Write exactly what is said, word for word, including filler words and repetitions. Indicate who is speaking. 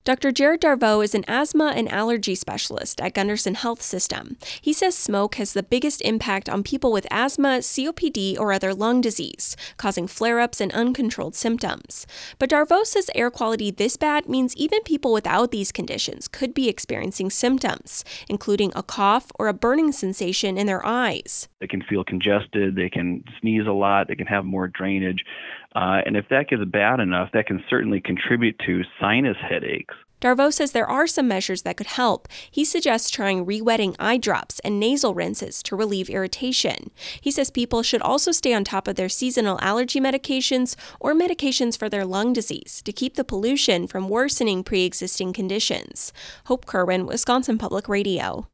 Speaker 1: Doctor Jared Darveau is an asthma and allergy specialist at Gundersen Health System. He says smoke has the biggest impact on people with asthma, C O P D, or other lung disease, causing flare-ups and uncontrolled symptoms. But Darveau says air quality this bad means even people without these conditions could be experiencing symptoms, including a cough or a burning sensation in their eyes.
Speaker 2: They can feel congested, they can sneeze a lot, they can have more drainage. Uh, and if that gets bad enough, that can certainly contribute to sinus headaches.
Speaker 1: Darveau says there are some measures that could help. He suggests trying re-wetting eye drops and nasal rinses to relieve irritation. He says people should also stay on top of their seasonal allergy medications or medications for their lung disease to keep the pollution from worsening pre-existing conditions. Hope Kerwin, Wisconsin Public Radio.